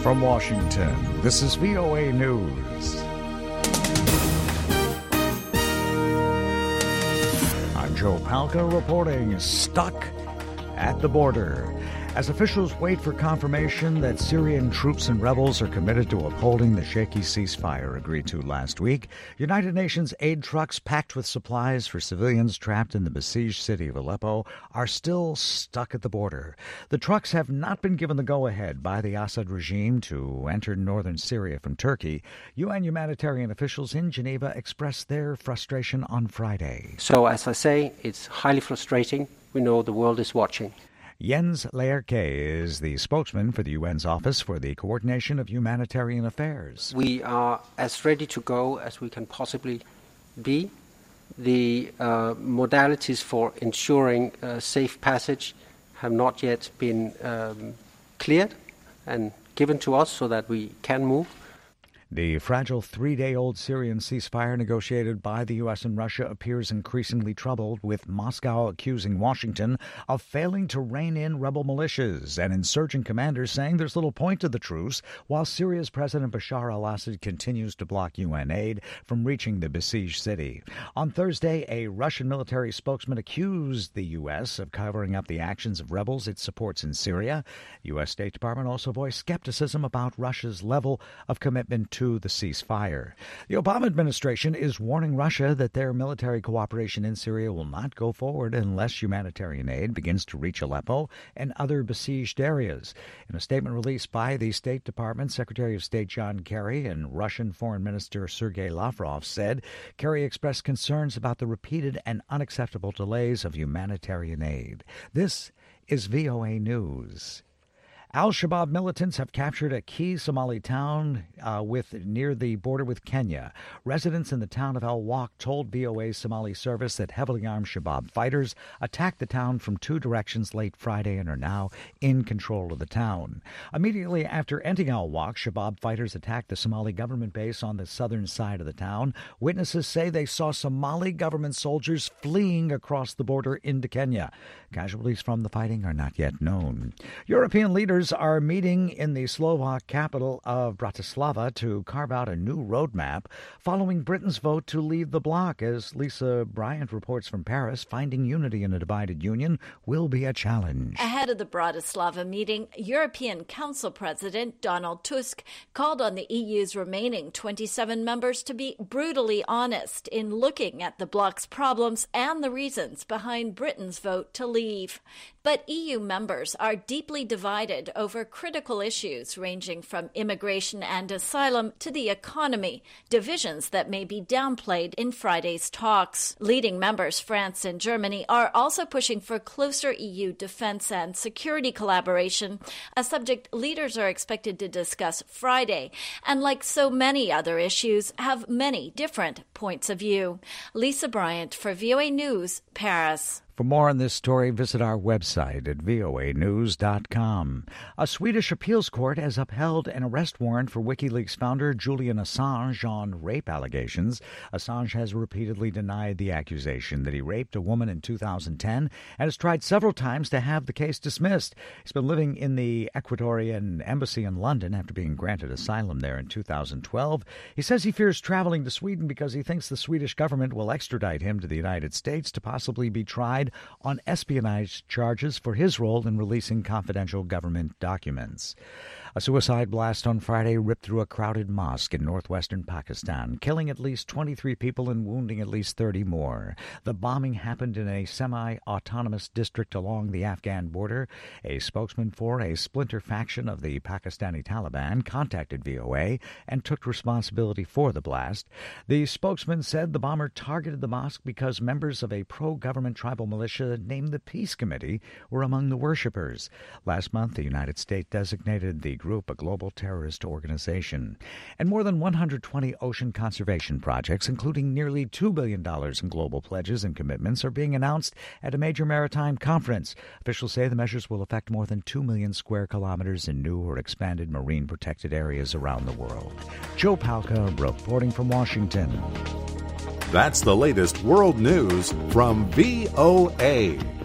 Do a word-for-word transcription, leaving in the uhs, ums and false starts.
From Washington, this is V O A News. I'm Joe Palca reporting stuck at the border. As officials wait for confirmation that Syrian troops and rebels are committed to upholding the shaky ceasefire agreed to last week, United Nations aid trucks packed with supplies for civilians trapped in the besieged city of Aleppo are still stuck at the border. The trucks have not been given the go-ahead by the Assad regime to enter northern Syria from Turkey. U N humanitarian officials in Geneva expressed their frustration on Friday. So, as I say, it's highly frustrating. We know the world is watching. Jens Leerke is the spokesman for the U N's Office for the Coordination of Humanitarian Affairs. We are as ready to go as we can possibly be. The uh, modalities for ensuring uh, safe passage have not yet been um, cleared and given to us so that we can move. The fragile three-day-old Syrian ceasefire negotiated by the U S and Russia appears increasingly troubled, with Moscow accusing Washington of failing to rein in rebel militias and insurgent commanders saying there's little point to the truce, while Syria's President Bashar al-Assad continues to block U N aid from reaching the besieged city. On Thursday, a Russian military spokesman accused the U S of covering up the actions of rebels it supports in Syria. The U S State Department also voiced skepticism about Russia's level of commitment to the ceasefire. The Obama administration is warning Russia that their military cooperation in Syria will not go forward unless humanitarian aid begins to reach Aleppo and other besieged areas. In a statement released by the State Department, Secretary of State John Kerry and Russian Foreign Minister Sergei Lavrov said Kerry expressed concerns about the repeated and unacceptable delays of humanitarian aid. This is V O A News. Al-Shabaab militants have captured a key Somali town uh, with near the border with Kenya. Residents in the town of Al-Waq told V O A's Somali service that heavily armed Shabaab fighters attacked the town from two directions late Friday and are now in control of the town. Immediately after entering Al-Waq, Shabaab fighters attacked the Somali government base on the southern side of the town. Witnesses say they saw Somali government soldiers fleeing across the border into Kenya. Casualties from the fighting are not yet known. European leaders are meeting in the Slovak capital of Bratislava to carve out a new roadmap following Britain's vote to leave the bloc. As Lisa Bryant reports from Paris, finding unity in a divided union will be a challenge. Ahead of the Bratislava meeting, European Council President Donald Tusk called on the E U's remaining twenty-seven members to be brutally honest in looking at the bloc's problems and the reasons behind Britain's vote to leave. But E U members are deeply divided over critical issues ranging from immigration and asylum to the economy, divisions that may be downplayed in Friday's talks. Leading members France and Germany are also pushing for closer E U defense and security collaboration, a subject leaders are expected to discuss Friday, and like so many other issues, have many different points of view. Lisa Bryant for V O A News, Paris. For more on this story, visit our website at V O A news dot com. A Swedish appeals court has upheld an arrest warrant for WikiLeaks founder Julian Assange on rape allegations. Assange has repeatedly denied the accusation that he raped a woman in two thousand ten and has tried several times to have the case dismissed. He's been living in the Ecuadorian embassy in London after being granted asylum there in two thousand twelve. He says he fears traveling to Sweden because he thinks the Swedish government will extradite him to the United States to possibly be tried on espionage charges for his role in releasing confidential government documents. A suicide blast on Friday ripped through a crowded mosque in northwestern Pakistan, killing at least twenty-three people and wounding at least thirty more. The bombing happened in a semi-autonomous district along the Afghan border. A spokesman for a splinter faction of the Pakistani Taliban contacted V O A and took responsibility for the blast. The spokesman said the bomber targeted the mosque because members of a pro-government tribal militia named the Peace Committee were among the worshippers. Last month, the United States designated the group a global terrorist organization. And more than one hundred twenty ocean conservation projects, including nearly two billion dollars in global pledges and commitments, are being announced at a major maritime conference. Officials say the measures will affect more than two million square kilometers in new or expanded marine protected areas around the world. Joe Palca reporting from Washington. That's the latest world news from V O A.